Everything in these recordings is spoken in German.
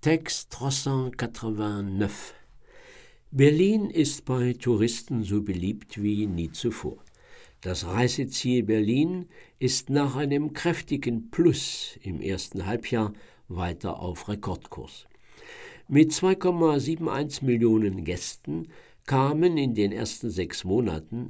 Texte 389. Berlin ist bei Touristen so beliebt wie nie zuvor. Das Reiseziel Berlin ist nach einem kräftigen Plus im ersten Halbjahr weiter auf Rekordkurs. Mit 2,71 Millionen Gästen kamen in den ersten 6 Monaten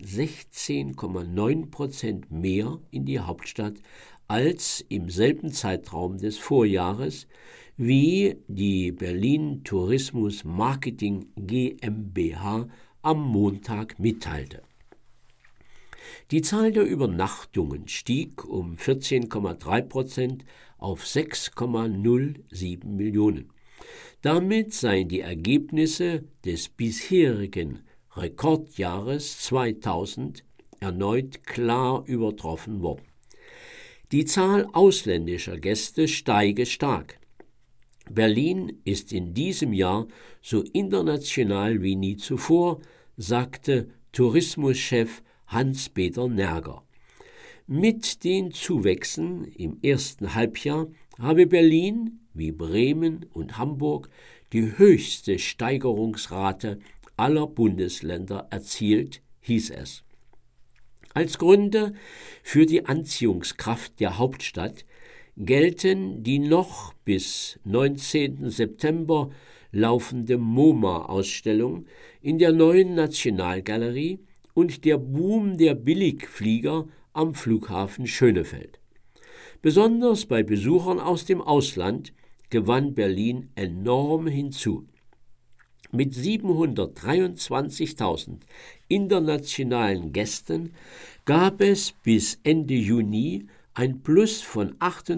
16,9% mehr in die Hauptstadt als im selben Zeitraum des Vorjahres, wie die Berlin Tourismus Marketing GmbH am Montag mitteilte. Die Zahl der Übernachtungen stieg um 14,3% auf 6,07 Millionen. Damit seien die Ergebnisse des bisherigen Rekordjahres 2000 erneut klar übertroffen worden. Die Zahl ausländischer Gäste steige stark. Berlin ist in diesem Jahr so international wie nie zuvor, sagte Tourismuschef Hans-Peter Nerger. Mit den Zuwächsen im ersten Halbjahr habe Berlin, wie Bremen und Hamburg, die höchste Steigerungsrate aller Bundesländer erzielt, hieß es. Als Gründe für die Anziehungskraft der Hauptstadt gelten die noch bis 19. September laufende MoMA-Ausstellung in der neuen Nationalgalerie und der Boom der Billigflieger am Flughafen Schönefeld. Besonders bei Besuchern aus dem Ausland gewann Berlin enorm hinzu. Mit 723.000 internationalen Gästen gab es bis Ende Juni ein Plus von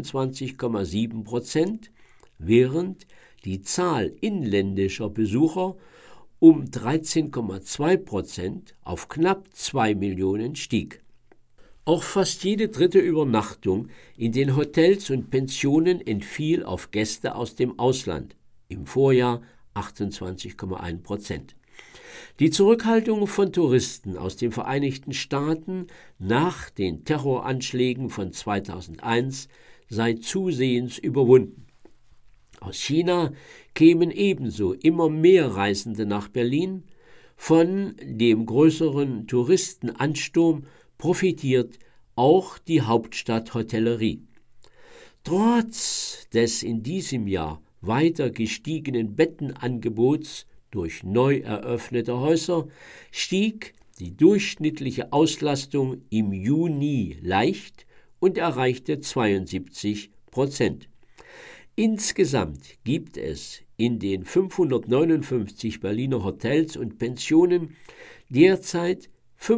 28,7%, während die Zahl inländischer Besucher um 13,2% auf knapp 2 Millionen stieg. Auch fast jede dritte Übernachtung in den Hotels und Pensionen entfiel auf Gäste aus dem Ausland, im Vorjahr 28,1%. Die Zurückhaltung von Touristen aus den Vereinigten Staaten nach den Terroranschlägen von 2001 sei zusehends überwunden. Aus China kämen ebenso immer mehr Reisende nach Berlin. Von dem größeren Touristenansturm profitiert auch die Hauptstadthotellerie. Trotz des in diesem Jahr weiter gestiegenen Bettenangebots durch neu eröffnete Häuser stieg die durchschnittliche Auslastung im Juni leicht und erreichte 72%. Insgesamt gibt es in den 559 Berliner Hotels und Pensionen derzeit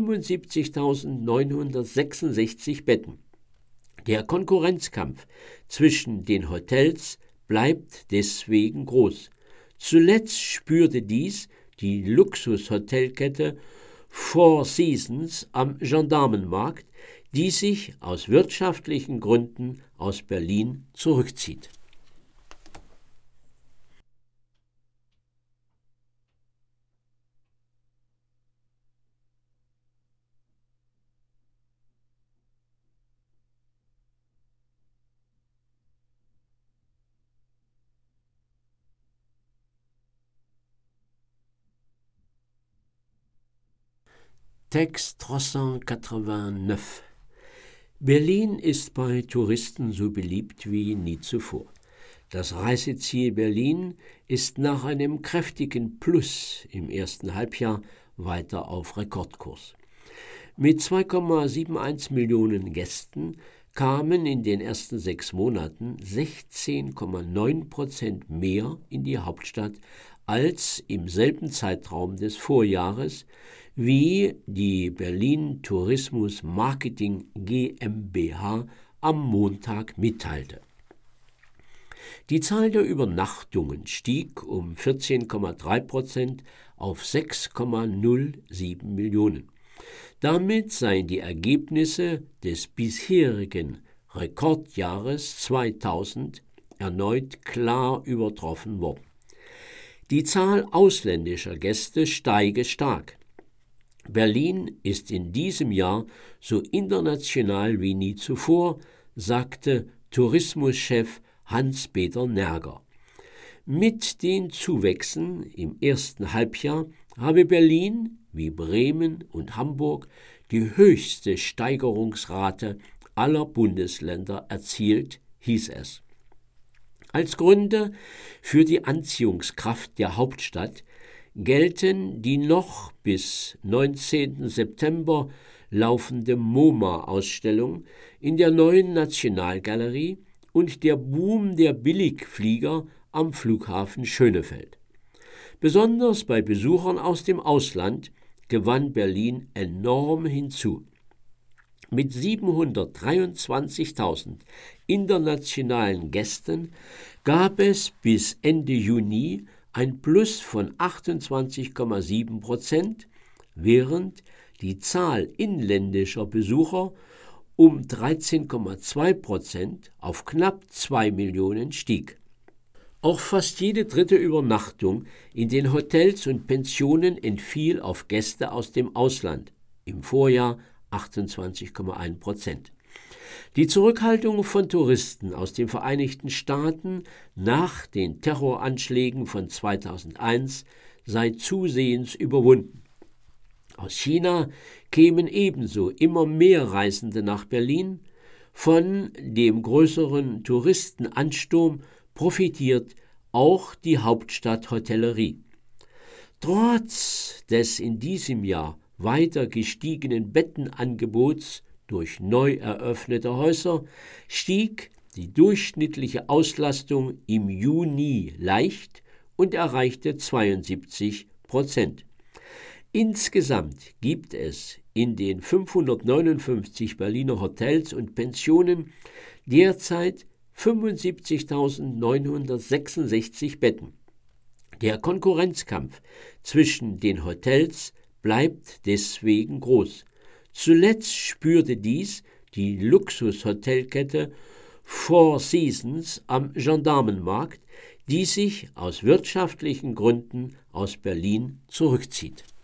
75.966 Betten. Der Konkurrenzkampf zwischen den Hotels bleibt deswegen groß. Zuletzt spürte dies die Luxushotelkette Four Seasons am Gendarmenmarkt, die sich aus wirtschaftlichen Gründen aus Berlin zurückzieht. Texte 389. Berlin ist bei Touristen so beliebt wie nie zuvor. Das Reiseziel Berlin ist nach einem kräftigen Plus im ersten Halbjahr weiter auf Rekordkurs. Mit 2,71 Millionen Gästen kamen in den ersten 6 Monaten 16,9% mehr in die Hauptstadt als im selben Zeitraum des Vorjahres, wie die Berlin Tourismus Marketing GmbH am Montag mitteilte. Die Zahl der Übernachtungen stieg um 14,3% auf 6,07 Millionen. Damit seien die Ergebnisse des bisherigen Rekordjahres 2000 erneut klar übertroffen worden. Die Zahl ausländischer Gäste steige stark. Berlin ist in diesem Jahr so international wie nie zuvor, sagte Tourismuschef Hans-Peter Nerger. Mit den Zuwächsen im ersten Halbjahr habe Berlin, wie Bremen und Hamburg, die höchste Steigerungsrate aller Bundesländer erzielt, hieß es. Als Gründe für die Anziehungskraft der Hauptstadt gelten die noch bis 19. September laufende MoMA-Ausstellung in der Neuen Nationalgalerie und der Boom der Billigflieger am Flughafen Schönefeld. Besonders bei Besuchern aus dem Ausland gewann Berlin enorm hinzu. Mit 723.000 internationalen Gästen gab es bis Ende Juni ein Plus von 28,7%, während die Zahl inländischer Besucher um 13,2% auf knapp 2 Millionen stieg. Auch fast jede dritte Übernachtung in den Hotels und Pensionen entfiel auf Gäste aus dem Ausland, im Vorjahr 28,1%. Die Zurückhaltung von Touristen aus den Vereinigten Staaten nach den Terroranschlägen von 2001 sei zusehends überwunden. Aus China kämen ebenso immer mehr Reisende nach Berlin. Von dem größeren Touristenansturm profitiert auch die Hauptstadthotellerie. Trotz des in diesem Jahr weiter gestiegenen Bettenangebots durch neu eröffnete Häuser stieg die durchschnittliche Auslastung im Juni leicht und erreichte 72%. Insgesamt gibt es in den 559 Berliner Hotels und Pensionen derzeit 75.966 Betten. Der Konkurrenzkampf zwischen den Hotels bleibt deswegen groß. Zuletzt spürte dies die Luxushotelkette Four Seasons am Gendarmenmarkt, die sich aus wirtschaftlichen Gründen aus Berlin zurückzieht.